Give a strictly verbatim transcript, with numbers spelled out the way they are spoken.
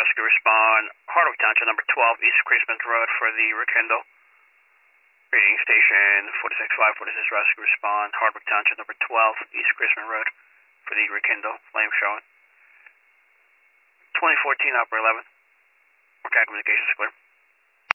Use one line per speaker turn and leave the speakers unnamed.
rescue respond, Hardwick Township, number twelve, East Creasman Road for the rekindle. Reading station forty-six five, forty-six rescue respond, Hardwick Township, number twelve, East Creasman Road for the rekindle. Flame showing. twenty fourteen, operator eleven. Okay, communications clear.